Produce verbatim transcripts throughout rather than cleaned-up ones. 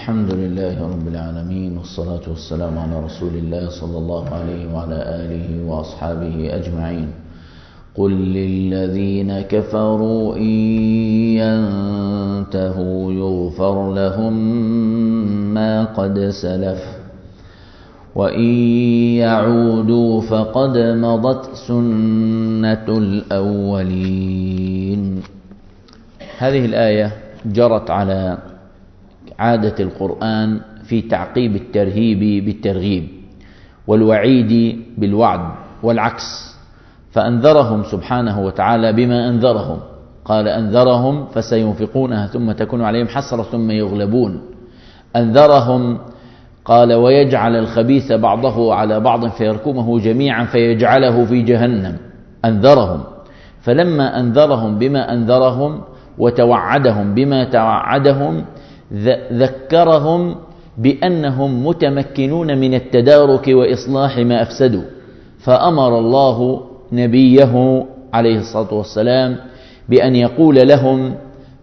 الحمد لله رب العالمين، والصلاة والسلام على رسول الله صلى الله عليه وعلى آله وأصحابه أجمعين. قل للذين كفروا إن ينتهوا يغفر لهم ما قد سلف وإن يعودوا فقد مضت سنة الأولين. هذه الآية جرت على عادة القرآن في تعقيب الترهيب بالترغيب والوعيد بالوعد والعكس، فأنذرهم سبحانه وتعالى بما أنذرهم، قال أنذرهم فسينفقونها ثم تكون عليهم حسرة ثم يغلبون. أنذرهم قال ويجعل الخبيث بعضه على بعض فيركمه جميعا فيجعله في جهنم. أنذرهم، فلما أنذرهم بما أنذرهم وتوعدهم بما توعدهم ذكرهم بأنهم متمكنون من التدارك وإصلاح ما أفسدوا، فأمر الله نبيه عليه الصلاة والسلام بأن يقول لهم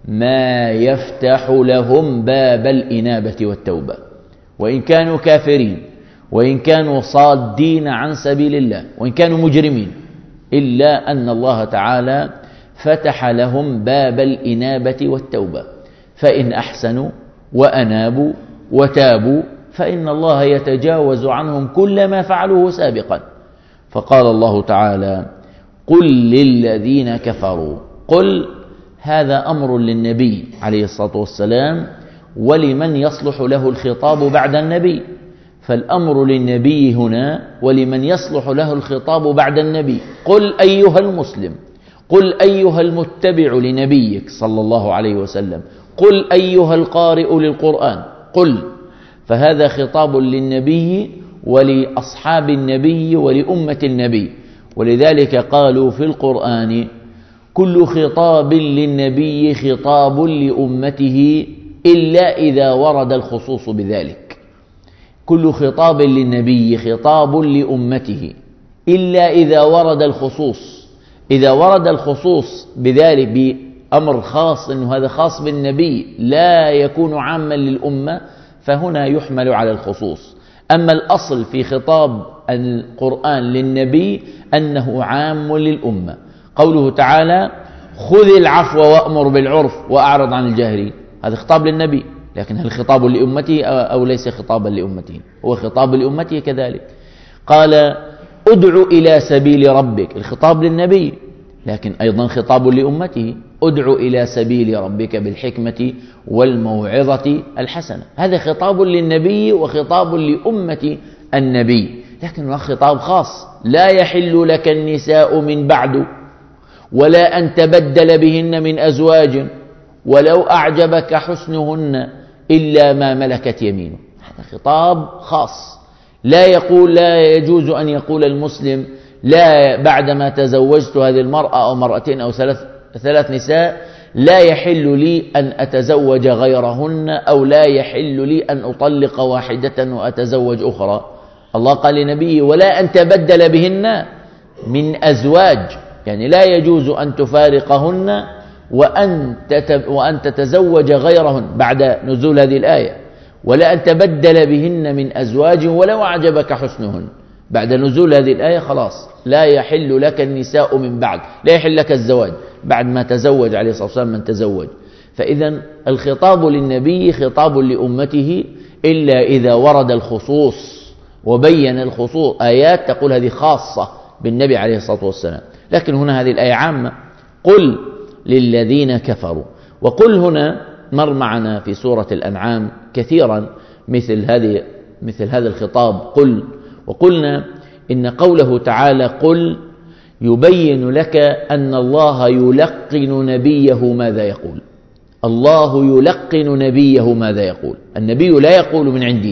ما يفتح لهم باب الإنابة والتوبة، وإن كانوا كافرين وإن كانوا صادين عن سبيل الله وإن كانوا مجرمين، إلا أن الله تعالى فتح لهم باب الإنابة والتوبة، فإن أحسنوا وأنابوا وتابوا فإن الله يتجاوز عنهم كل ما فعلوه سابقا. فقال الله تعالى قل للذين كفروا. قل هذا أمر للنبي عليه الصلاة والسلام ولمن يصلح له الخطاب بعد النبي، فالأمر للنبي هنا ولمن يصلح له الخطاب بعد النبي. قل أيها المسلم، قل أيها المتبع لنبيك صلى الله عليه وسلم، قل أيها القارئ للقرآن، قل. فهذا خطاب للنبي ولأصحاب النبي ولأمة النبي، ولذلك قالوا في القرآن كل خطاب للنبي خطاب لأمته إلا إذا ورد الخصوص بذلك. كل خطاب للنبي خطاب لأمته إلا إذا ورد الخصوص. إذا ورد الخصوص بذلك بأمر خاص إنه هذا خاص بالنبي لا يكون عاما للأمة، فهنا يحمل على الخصوص. أما الأصل في خطاب القرآن للنبي أنه عام للأمة. قوله تعالى خذ العفو وأمر بالعرف وأعرض عن الجاهلين، هذا خطاب للنبي، لكن هل خطاب لأمته أو ليس خطابا لأمته؟ هو خطاب لأمته كذلك. قال ادع إلى سبيل ربك، الخطاب للنبي لكن أيضا خطاب لأمته، ادع إلى سبيل ربك بالحكمة والموعظة الحسنة. هذا خطاب للنبي وخطاب لأمة النبي، لكن هو خطاب خاص. لا يحل لك النساء من بعد ولا أن تبدل بهن من أزواج ولو أعجبك حسنهن إلا ما ملكت يمينه. هذا خطاب خاص. لا يقول لا يجوز أن يقول المسلم لا بعدما تزوجت هذه المرأة أو مرأتين أو ثلاث, ثلاث نساء لا يحل لي أن أتزوج غيرهن، أو لا يحل لي أن أطلق واحدة وأتزوج أخرى. الله قال لنبيه ولا أن تبدل بهن من أزواج، يعني لا يجوز أن تفارقهن وأن, وأن تتزوج غيرهن بعد نزول هذه الآية. ولا أن تبدل بهن من أزواج ولو أعجبك حسنهن. بعد نزول هذه الآية خلاص لا يحل لك النساء من بعد، لا يحل لك الزواج بعد ما تزوج عليه الصلاة والسلام من تزوج. فإذا الخطاب للنبي خطاب لأمته إلا إذا ورد الخصوص وبين الخصوص آيات تقول هذه خاصة بالنبي عليه الصلاة والسلام، لكن هنا هذه الآية عامة. قل للذين كفروا. وقل هنا مر معنا في سورة الأنعام كثيرا مثل هذه مثل هذا الخطاب قل. وقلنا إن قوله تعالى قل يبين لك أن الله يلقن نبيه ماذا يقول. الله يلقن نبيه ماذا يقول. النبي لا يقول من عنده،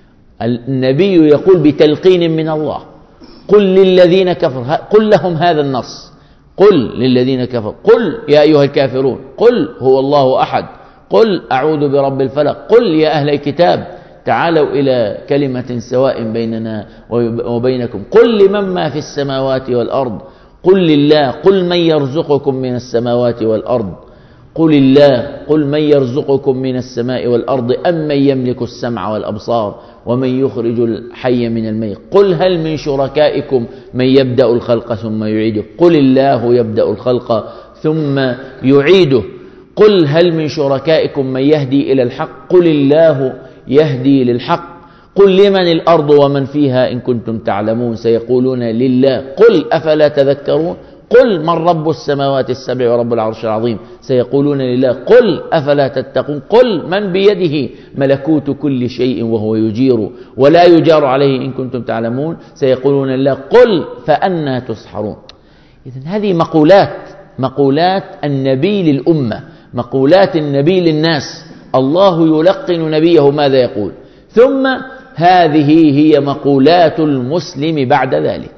النبي يقول بتلقين من الله. قل للذين كفروا، قل لهم هذا النص. قل للذين كفروا، قل يا أيها الكافرون، قل هو الله أحد، قل أعوذ برب الفلق، قل يا أهل الكتاب تعالوا إلى كلمة سواء بيننا وبينكم، قل لمن ما في السماوات والأرض، قل لله، قل من يرزقكم من السماوات والأرض، قل الله، قل من يرزقكم من السماء والأرض أم من يملك السمع والأبصار ومن يخرج الحي من الميت، قل هل من شركائكم من يبدأ الخلق ثم يعيده، قل الله يبدأ الخلق ثم يعيده، قل هل من شركائكم من يهدي إلى الحق، قل الله يهدي للحق، قل لمن الأرض ومن فيها إن كنتم تعلمون سيقولون لله، قل أفلا تذكرون، قل من رب السماوات السبع ورب العرش العظيم سيقولون لله، قل أفلا تتقون، قل من بيده ملكوت كل شيء وهو يجير ولا يجار عليه إن كنتم تعلمون سيقولون لله، قل فأنى تسحرون. إذن هذه مقولات مقولات النبي للأمة، مقولات النبي للناس، الله يلقن نبيه ماذا يقول، ثم هذه هي مقولات المسلم بعد ذلك،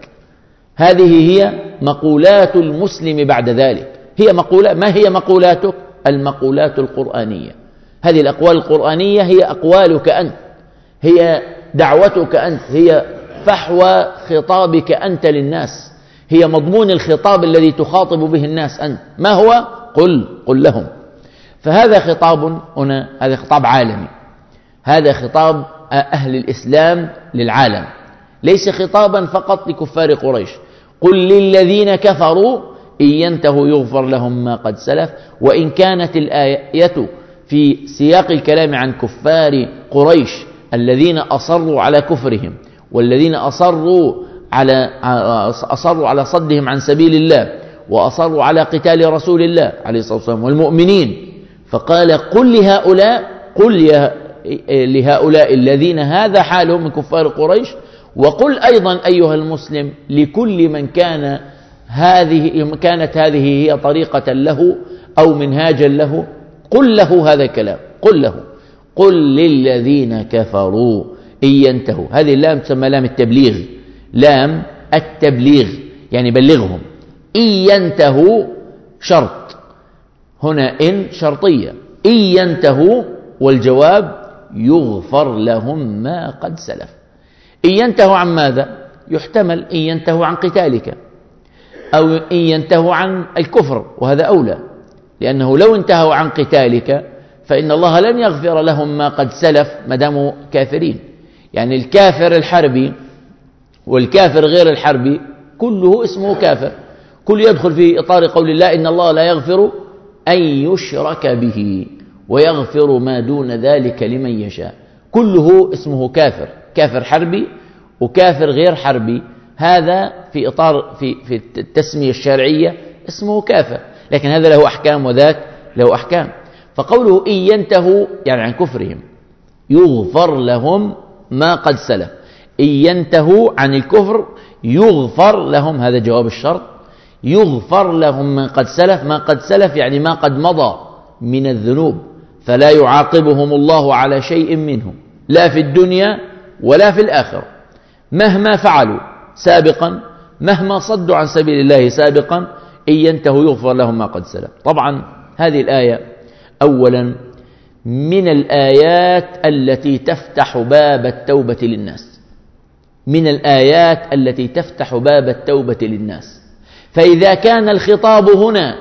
هذه هي مقولات المسلم بعد ذلك، هي مقولات. ما هي مقولاتك؟ المقولات القرآنية، هذه الأقوال القرآنية هي أقوالك أنت، هي دعوتك أنت، هي فحوى خطابك أنت للناس، هي مضمون الخطاب الذي تخاطب به الناس أنت. ما هو؟ قل قل لهم. فهذا خطاب هنا، هذا خطاب عالمي، هذا خطاب أهل الإسلام للعالم، ليس خطابا فقط لكفار قريش. قل للذين كفروا إن ينتهوا يغفر لهم ما قد سلف. وإن كانت الآية في سياق الكلام عن كفار قريش الذين أصروا على كفرهم، والذين أصروا على أصروا على صدهم عن سبيل الله، وأصروا على قتال رسول الله عليه الصلاة والسلام والمؤمنين، فقال قل لهؤلاء قل لهؤلاء الذين هذا حالهم من كفار قريش، وقل أيضا أيها المسلم لكل من كان هذه كانت هذه هي طريقة له أو منهاجا له، قل له هذا الكلام، قل له قل للذين كفروا إن ينتهوا. هذه اللام تسمى لام التبليغ، لام التبليغ يعني بلغهم. إن ينتهوا شرط، هنا إن شرطية، إن ينتهوا والجواب يغفر لهم ما قد سلف. إن ينتهوا عن ماذا؟ يحتمل إن ينتهوا عن قتالك، أو إن ينتهوا عن الكفر، وهذا أولى، لأنه لو انتهوا عن قتالك فإن الله لن يغفر لهم ما قد سلف ما داموا كافرين. يعني الكافر الحربي والكافر غير الحربي كله اسمه كافر، كل يدخل في إطار قول الله إن الله لا يغفر أن يشرك به ويغفر ما دون ذلك لمن يشاء، كله اسمه كافر، كافر حربي وكافر غير حربي، هذا في إطار في في التسمية الشرعية اسمه كافر، لكن هذا له أحكام وذاك له أحكام. فقوله إن ينتهوا يعني عن كفرهم يغفر لهم ما قد سلف، إن ينتهوا عن الكفر يغفر لهم، هذا جواب الشرط، يغفر لهم ما قد سلف. ما قد سلف يعني ما قد مضى من الذنوب، فلا يعاقبهم الله على شيء منه لا في الدنيا ولا في الآخرة، مهما فعلوا سابقا، مهما صدوا عن سبيل الله سابقا، إن ينتهوا يغفر لهم ما قد سلف. طبعا هذه الآية أولا من الآيات التي تفتح باب التوبة للناس، من الآيات التي تفتح باب التوبة للناس. فإذا كان الخطاب هنا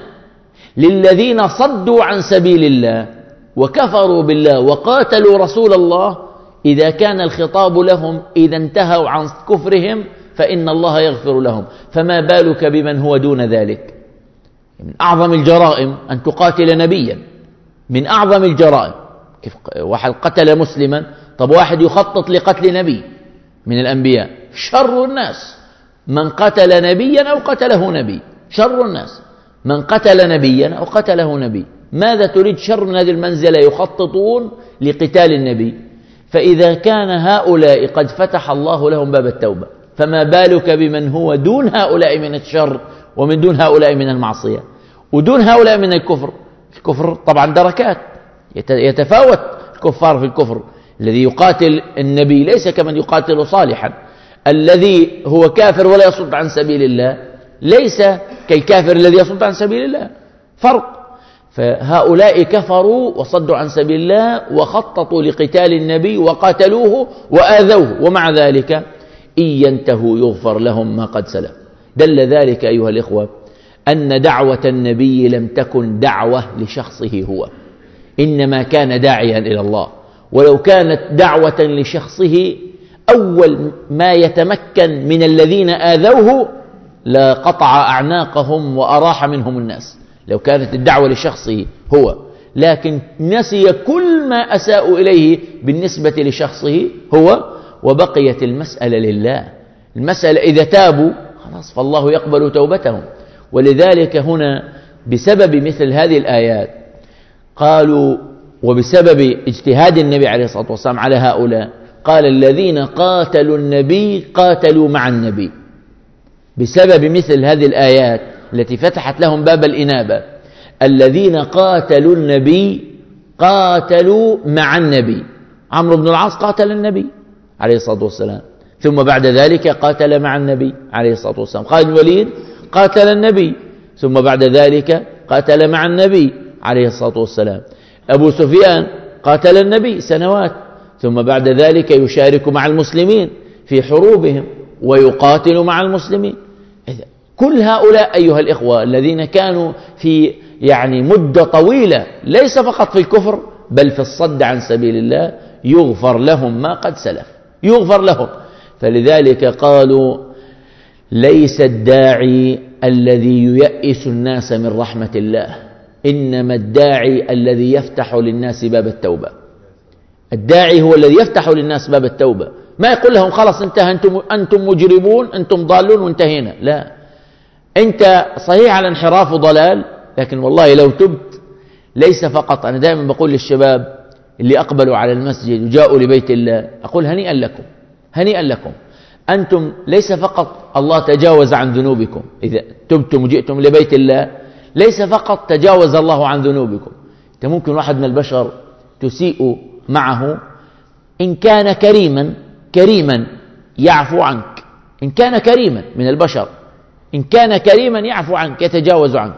للذين صدوا عن سبيل الله وكفروا بالله وقاتلوا رسول الله، إذا كان الخطاب لهم إذا انتهوا عن كفرهم فإن الله يغفر لهم، فما بالك بمن هو دون ذلك؟ من أعظم الجرائم أن تقاتل نبيا، من أعظم الجرائم. كيف واحد قتل مسلما؟ طب واحد يخطط لقتل نبي من الأنبياء، شر الناس من قتل نبيا أو قتله نبي، شر الناس من قتل نبيا أو قتله نبي. ماذا تريد؟ شر من هذه المنزلة يخططون لقتال النبي. فإذا كان هؤلاء قد فتح الله لهم باب التوبة، فما بالك بمن هو دون هؤلاء من الشر ومن دون هؤلاء من المعصية ودون هؤلاء من الكفر. الكفر طبعا دركات، يتفاوت الكفار في الكفر. الذي يقاتل النبي ليس كمن يقاتل صالحا، الذي هو كافر ولا يصد عن سبيل الله ليس كالكافر الذي يصد عن سبيل الله، فرق. فهؤلاء كفروا وصدوا عن سبيل الله وخططوا لقتال النبي وقاتلوه وآذوه، ومع ذلك إن ينتهوا يغفر لهم ما قد سلف. دل ذلك أيها الإخوة أن دعوة النبي لم تكن دعوة لشخصه هو، إنما كان داعيا إلى الله. ولو كانت دعوة لشخصه أول ما يتمكن من الذين آذوه لقطع أعناقهم وأراح منهم الناس، لو كانت الدعوة لشخصه هو، لكن نسي كل ما أساءوا إليه بالنسبة لشخصه هو، وبقيت المسألة لله. المسألة إذا تابوا خلاص فالله يقبل توبتهم. ولذلك هنا بسبب مثل هذه الآيات قالوا، وبسبب اجتهاد النبي عليه الصلاة والسلام على هؤلاء، قال الذين قاتلوا النبي قاتلوا مع النبي. بسبب مثل هذه الآيات التي فتحت لهم باب الإنابة، الذين قاتلوا النبي قاتلوا مع النبي. عمرو بن العاص قاتل النبي عليه الصلاة والسلام، ثم بعد ذلك قاتل مع النبي عليه الصلاة والسلام. خالد بن الوليد قاتل النبي، ثم بعد ذلك قاتل مع النبي عليه الصلاة والسلام. أبو سفيان قاتل النبي سنوات، ثم بعد ذلك يشارك مع المسلمين في حروبهم ويقاتل مع المسلمين. كل هؤلاء أيها الإخوة الذين كانوا في يعني مدة طويلة ليس فقط في الكفر بل في الصد عن سبيل الله يغفر لهم ما قد سلف، يغفر لهم. فلذلك قالوا ليس الداعي الذي ييئس الناس من رحمة الله، إنما الداعي الذي يفتح للناس باب التوبة. الداعي هو الذي يفتح للناس باب التوبة، ما يقول لهم خلاص انتهى، أنتم, أنتم مجرمون، أنتم ضالون وانتهينا. لا، أنت صحيح على انحراف وضلال، لكن والله لو تبت ليس فقط. أنا دائما بقول للشباب اللي أقبلوا على المسجد وجاءوا لبيت الله، أقول هنيئا لكم، هنيئا لكم، أنتم ليس فقط الله تجاوز عن ذنوبكم إذا تبتم وجئتم لبيت الله، ليس فقط تجاوز الله عن ذنوبكم. أنت ممكن واحد من البشر تسيء معه، إن كان كريما كريما يعفو عنك، إن كان كريما من البشر، إن كان كريما يعفو عنك يتجاوز عنك.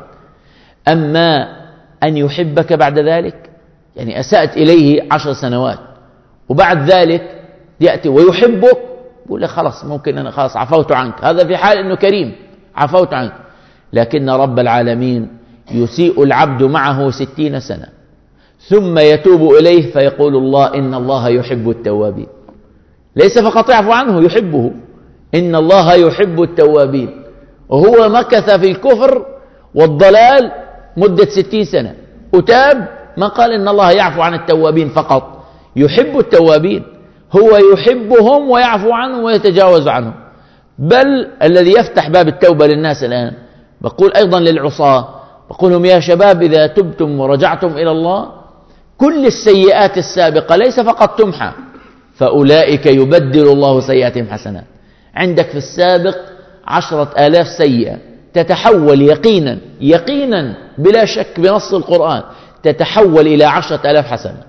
أما أن يحبك بعد ذلك، يعني أسأت إليه عشر سنوات وبعد ذلك يأتي ويحبك، يقول لك خلاص ممكن أنا خلاص عفوت عنك، هذا في حال أنه كريم عفوت عنك. لكن رب العالمين يسيء العبد معه ستين سنة ثم يتوب إليه فيقول الله إن الله يحب التوابين. ليس فقط يعفو عنه، يحبه، إن الله يحب التوابين. وهو مكث في الكفر والضلال مدة ستين سنة وتاب، ما قال إن الله يعفو عن التوابين فقط، يحب التوابين، هو يحبهم ويعفو عنهم ويتجاوز عنهم. بل الذي يفتح باب التوبة للناس الآن، بقول أيضا للعصاة، بقول لهم يا شباب إذا تبتم ورجعتم إلى الله كل السيئات السابقة ليس فقط تمحى، فأولئك يبدل الله سيئاتهم حسنات. عندك في السابق عشرة آلاف سيئة تتحول يقينا يقينا بلا شك بنص القرآن تتحول إلى عشرة آلاف حسنة،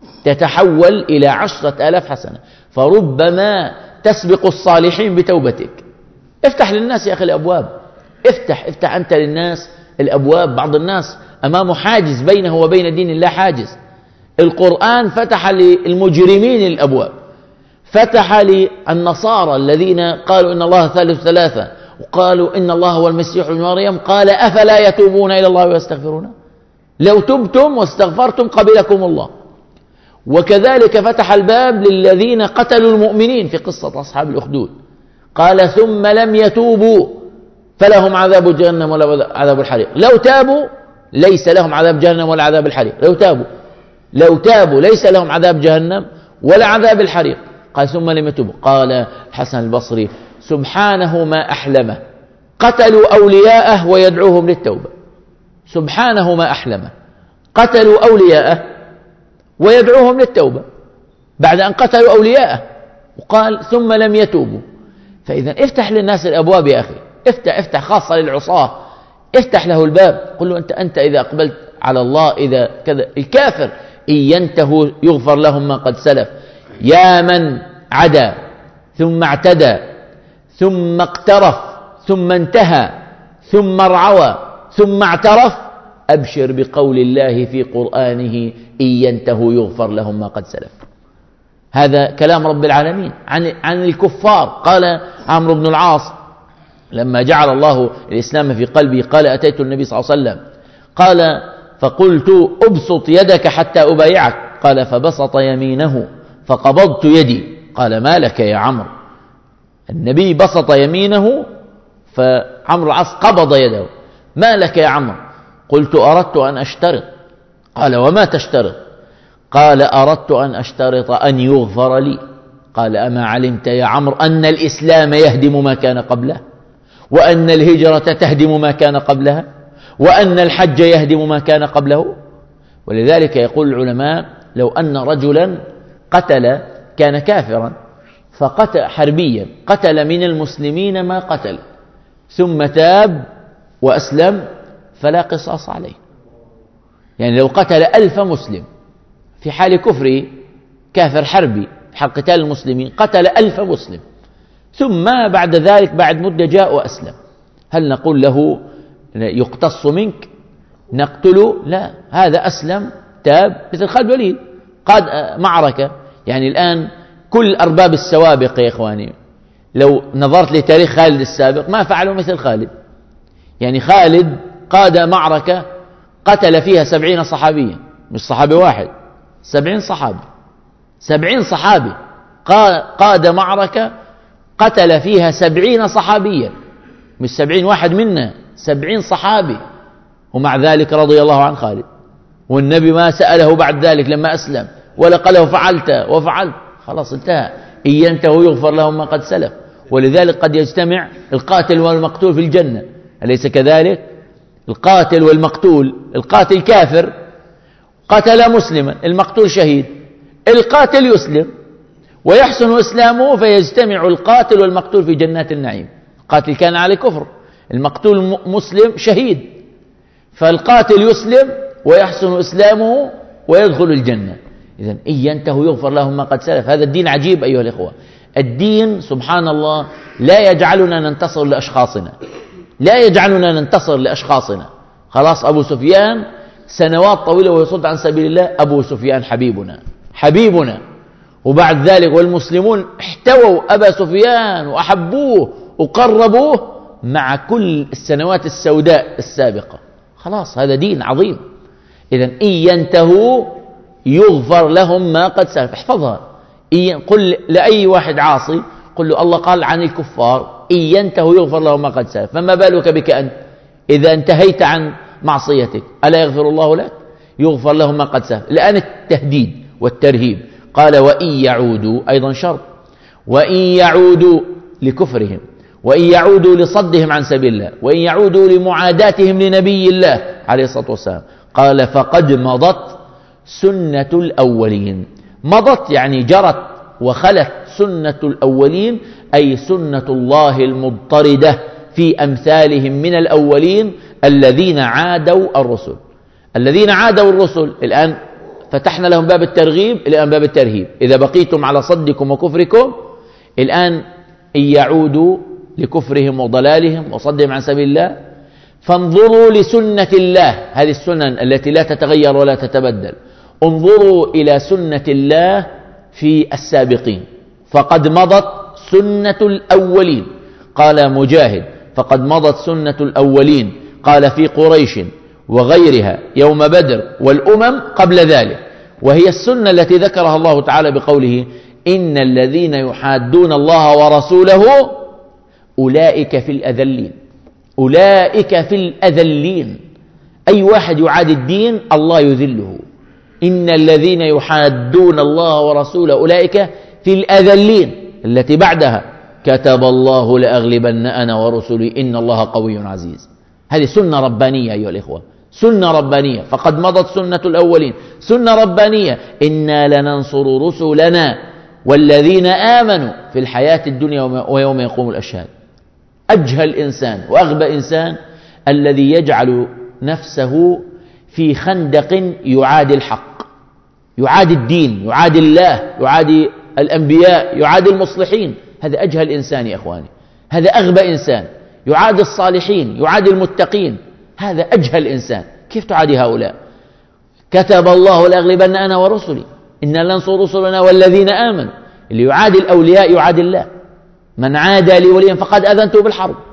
تتحول إلى عشرة آلاف حسنة، فربما تسبق الصالحين بتوبتك. افتح للناس يا أخي الأبواب، افتح افتح أنت للناس الأبواب. بعض الناس أمامه حاجز بينه وبين دين الله، حاجز. القرآن فتح للمجرمين الأبواب، فتح للنصارى الذين قالوا إن الله ثالث ثلاثة وقالوا إن الله هو المسيح ابن مريم، قال أفلا يتوبون إلى الله ويستغفرون، لو تبتم واستغفرتم قبلكم الله. وكذلك فتح الباب للذين قتلوا المؤمنين في قصة أصحاب الأخدود، قال ثم لم يتوبوا فلهم عذاب جهنم ولا عذاب الحريق. لو تابوا ليس لهم عذاب جهنم ولا عذاب الحريق، لو تابوا لو تابوا ليس لهم عذاب جهنم ولا عذاب الحريق. قال ثم لم يتوبوا. قال الحسن البصري سبحانه ما أحلمه، قتلوا أولياءه ويدعوهم للتوبة. سبحانه ما أحلمه، قتلوا أولياءه ويدعوهم للتوبة بعد أن قتلوا أولياءه، وقال ثم لم يتوبوا. فإذا افتح للناس الأبواب يا أخي، افتح افتح خاصة للعصاة، افتح له الباب، قل له أنت أنت إذا أقبلت على الله إذا كذا. الكافر إن ينتهوا يغفر لهم ما قد سلف. يا من عدا ثم اعتدى ثم اقترف ثم انتهى ثم ارعوى ثم اعترف، أبشر بقول الله في قرآنه إن ينتهوا يغفر لهم ما قد سلف. هذا كلام رب العالمين عن عن الكفار. قال عمرو بن العاص لما جعل الله الإسلام في قلبي قال أتيت النبي صلى الله عليه وسلم قال فقلت أبسط يدك حتى أبايعك، قال فبسط يمينه فقبضت يدي، قال ما لك يا عمرو؟ النبي بسط يمينه فعمرو العاص قبض يده، ما لك يا عمرو؟ قلت أردت أن أشترط، قال وما تشترط؟ قال أردت أن أشترط أن يغفر لي، قال أما علمت يا عمرو أن الإسلام يهدم ما كان قبله، وأن الهجرة تهدم ما كان قبلها، وأن الحج يهدم ما كان قبله؟ ولذلك يقول العلماء لو أن رجلا قتل كان كافرا فقتل حربيا قتل من المسلمين ما قتل ثم تاب وأسلم فلا قصاص عليه. يعني لو قتل ألف مسلم في حال كفره كافر حربي في حال قتال المسلمين قتل ألف مسلم ثم بعد ذلك بعد مدة جاء وأسلم، هل نقول له يقتص منك نقتله؟ لا، هذا أسلم تاب مثل خالد الوليد قاد معركة. يعني الآن كل أرباب السوابق يا إخواني لو نظرت لتاريخ خالد السابق ما فعلوا مثل خالد. يعني خالد قاد معركة قتل فيها سبعين صحابيا، مش صحابي واحد، سبعين صحابي، سبعين صحابي قاد معركة قتل فيها سبعين صحابيا، مش سبعين واحد منا، سبعين صحابي، ومع ذلك رضي الله عن خالد. والنبي ما سأله بعد ذلك لما أسلم ولا قال له فعلت وفعلت، خلاص انتهى، إن ينتهوا يغفر لهم ما قد سلف. ولذلك قد يجتمع القاتل والمقتول في الجنة، أليس كذلك؟ القاتل والمقتول، القاتل كافر قتل مسلما، المقتول شهيد، القاتل يسلم ويحسن إسلامه فيجتمع القاتل والمقتول في جنات النعيم. القاتل كان عليه كفر، المقتول مسلم شهيد، فالقاتل يسلم ويحسن إسلامه ويدخل الجنة. إذن إن ينتهوا يغفر لهم ما قد سلف. هذا الدين عجيب أيها الإخوة. الدين سبحان الله لا يجعلنا ننتصر لأشخاصنا، لا يجعلنا ننتصر لأشخاصنا. خلاص أبو سفيان سنوات طويلة ويصد عن سبيل الله، أبو سفيان حبيبنا حبيبنا، وبعد ذلك والمسلمون احتووا أبا سفيان وأحبوه وقربوه مع كل السنوات السوداء السابقة. خلاص هذا دين عظيم. إذن إن ينتهوا يغفر لهم ما قد سلف. احفظها، قل لأي واحد عاصي قل له الله قال عن الكفار إن ينتهوا يغفر لهم ما قد سلف، فما بالك بك أنت إذا انتهيت عن معصيتك ألا يغفر الله لك؟ يغفر لهم ما قد سلف. الآن التهديد والترهيب، قال وإن يعودوا، أيضا شرط، وإن يعودوا لكفرهم، وإن يعودوا لصدهم عن سبيل الله، وإن يعودوا لمعاداتهم لنبي الله عليه الصلاة والسلام، قال فقد مضت سنة الأولين. مضت يعني جرت وخلت سنة الأولين، أي سنة الله المضطردة في أمثالهم من الأولين الذين عادوا الرسل. الذين عادوا الرسل الآن فتحنا لهم باب الترغيب، الآن باب الترهيب. إذا بقيتم على صدكم وكفركم، الآن إن يعودوا لكفرهم وضلالهم وصدهم عن سبيل الله فانظروا لسنة الله، هذه السنن التي لا تتغير ولا تتبدل. انظروا إلى سنة الله في السابقين، فقد مضت سنة الأولين. قال مجاهد فقد مضت سنة الأولين، قال في قريش وغيرها يوم بدر والأمم قبل ذلك، وهي السنة التي ذكرها الله تعالى بقوله إن الذين يحادون الله ورسوله أولئك في الأذلين. أولئك في الأذلين، أي واحد يعاد الدين الله يذله. إن الذين يحادون الله ورسوله أولئك في الأذلين، التي بعدها كتب الله لأغلبن أنا ورسلي إن الله قوي عزيز. هذه سنة ربانية أيها الإخوة، سنة ربانية. فقد مضت سنة الأولين، سنة ربانية. إنا لننصر رسلنا والذين آمنوا في الحياة الدنيا ويوم يقوم الأشهاد. أجهل إنسان وأغبى إنسان الذي يجعل نفسه في خندق يعادي الحق، يعادي الدين، يعادي الله، يعادي الأنبياء، يعادي المصلحين. هذا أجهل إنسان يا إخواني، هذا أغبى إنسان. يعادي الصالحين، يعادي المتقين، هذا أجهل إنسان. كيف تعادي هؤلاء؟ كتب الله لأغلبن أنا ورسلي إنا لننصر رسلنا والذين آمنوا. اللي يعادي الأولياء يعادي الله. من عادى لي وليا فقد أذنته بالحرب.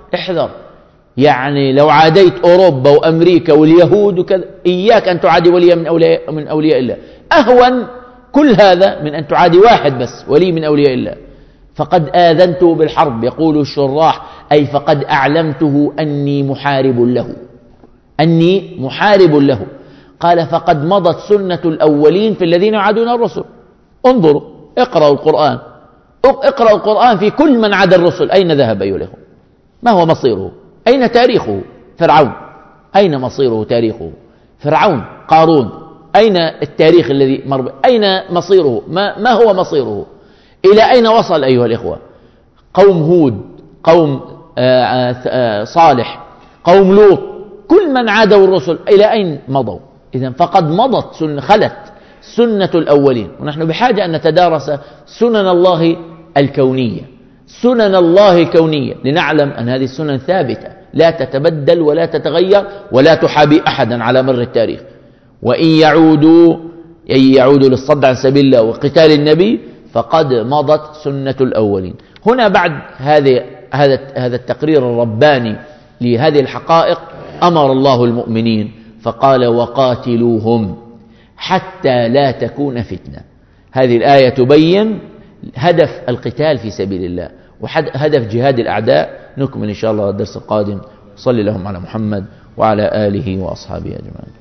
احذر، يعني لو عاديت أوروبا وأمريكا واليهود وكذا، إياك أن تعادي وليا من أولياء, من أولياء الله، أهون كل هذا من أن تعادي واحد بس ولي من أولياء الله. فقد آذنته بالحرب، يقول الشراح، أي فقد أعلمته أني محارب له، أني محارب له. قال فقد مضت سنة الأولين في الذين يعادون الرسل. انظروا، اقرأوا القرآن، اقرأوا القرآن في كل من عاد الرسل، أين ذهب أيها الأخوة؟ ما هو مصيره؟ أين تاريخه؟ فرعون، أين مصيره تاريخه؟ فرعون، قارون، أين التاريخ الذي مر؟ أين مصيره؟ ما, ما هو مصيره؟ إلى أين وصل أيها الإخوة؟ قوم هود، قوم آآ آآ صالح، قوم لوط، كل من عادوا الرسل إلى أين مضوا؟ إذن فقد مضت سنة، خلت سنة الأولين. ونحن بحاجة أن نتدارس سنن الله الكونية، سنن الله الكونية، لنعلم أن هذه السنن ثابتة لا تتبدل ولا تتغير ولا تحابي أحدا على مر التاريخ. وإن يعودوا، أي يعودوا للصد عن سبيل الله وقتال النبي، فقد مضت سنة الأولين. هنا بعد هذا هذا هذا التقرير الرباني لهذه الحقائق، أمر الله المؤمنين فقال وقاتلوهم حتى لا تكون فتنة. هذه الآية تبين هدف القتال في سبيل الله وهدف جهاد الأعداء. نكمل إن شاء الله الدرس القادم. صلى اللهم على محمد وعلى آله وأصحابه أجمعين.